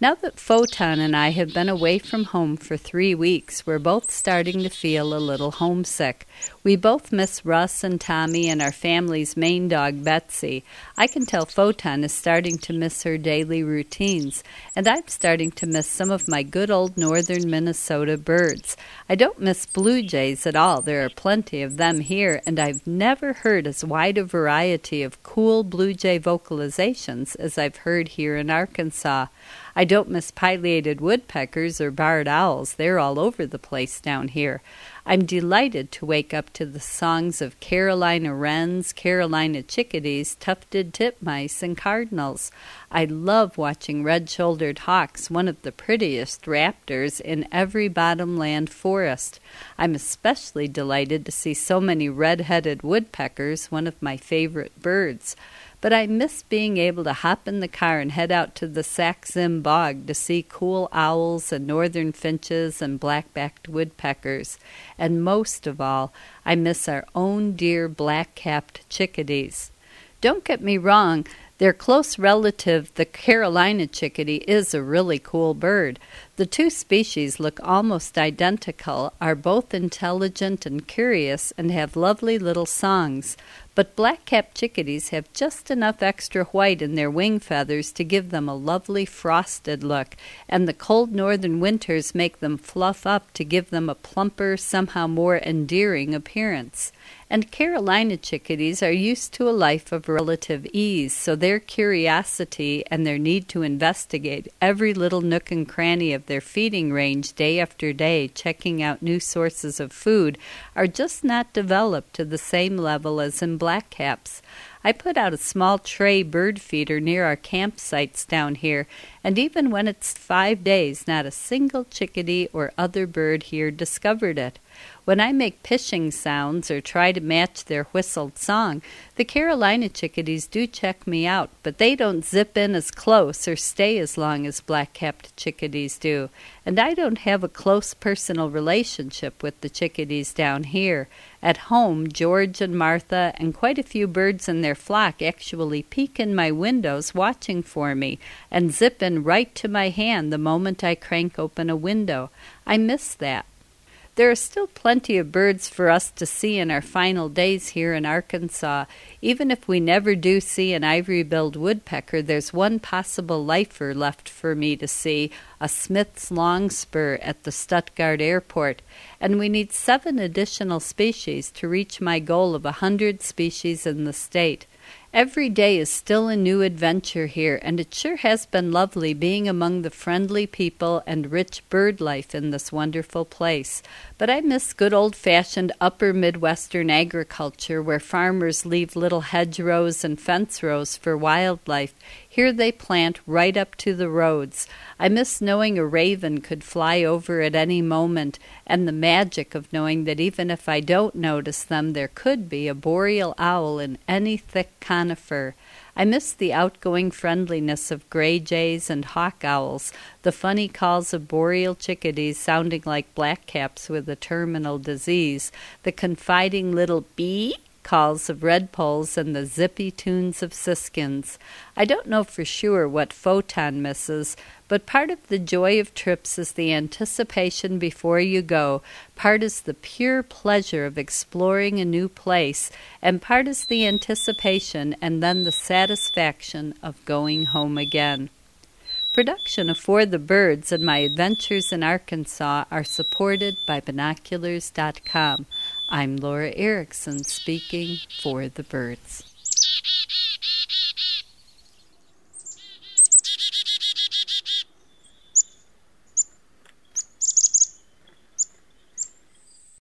Now that Photon and I have been away from home for 3 weeks, we're both starting to feel a little homesick. We both miss Russ and Tommy and our family's main dog, Betsy. I can tell Photon is starting to miss her daily routines, and I'm starting to miss some of my good old northern Minnesota birds. I don't miss blue jays at all. There are plenty of them here, and I've never heard as wide a variety of cool blue jay vocalizations as I've heard here in Arkansas. I don't miss pileated woodpeckers or barred owls. They're all over the place down here. I'm delighted to wake up to the songs of Carolina wrens, Carolina chickadees, tufted titmice, and cardinals. I love watching red-shouldered hawks, one of the prettiest raptors in every bottomland forest. I'm especially delighted to see so many red-headed woodpeckers, one of my favorite birds. But I miss being able to hop in the car and head out to the Sax-Zim Bog to see cool owls and northern finches and black-backed woodpeckers. And most of all, I miss our own dear black-capped chickadees. Don't get me wrong, their close relative, the Carolina chickadee, is a really cool bird. The two species look almost identical, are both intelligent and curious, and have lovely little songs. But black-capped chickadees have just enough extra white in their wing feathers to give them a lovely frosted look, and the cold northern winters make them fluff up to give them a plumper, somehow more endearing appearance. And Carolina chickadees are used to a life of relative ease, so their curiosity and their need to investigate every little nook and cranny of their feeding range day after day, checking out new sources of food, are just not developed to the same level as in blackcaps. I put out a small tray bird feeder near our campsites down here, and even when it's 5 days, not a single chickadee or other bird here discovered it. When I make pishing sounds or try to match their whistled song, the Carolina chickadees do check me out, but they don't zip in as close or stay as long as black-capped chickadees do. And I don't have a close personal relationship with the chickadees down here. At home, George and Martha and quite a few birds in their flock actually peek in my windows watching for me and zip in right to my hand the moment I crank open a window. I miss that. There are still plenty of birds for us to see in our final days here in Arkansas. Even if we never do see an ivory-billed woodpecker, there's one possible lifer left for me to see, a Smith's longspur at the Stuttgart airport, and we need 7 additional species to reach my goal of 100 species in the state. Every day is still a new adventure here, and it sure has been lovely being among the friendly people and rich bird life in this wonderful place. But I miss good old-fashioned upper Midwestern agriculture where farmers leave little hedgerows and fence rows for wildlife. Here they plant right up to the roads. I miss knowing a raven could fly over at any moment, and the magic of knowing that even if I don't notice them, there could be a boreal owl in any thick conifer. I miss the outgoing friendliness of gray jays and hawk owls, the funny calls of boreal chickadees sounding like blackcaps with a terminal disease, the confiding little bee calls of redpolls and the zippy tunes of siskins. I don't know for sure what Photon misses, but part of the joy of trips is the anticipation before you go, part is the pure pleasure of exploring a new place, and part is the anticipation and then the satisfaction of going home again. Production of For the Birds and my adventures in Arkansas are supported by Binoculars.com. I'm Laura Erickson speaking for the birds.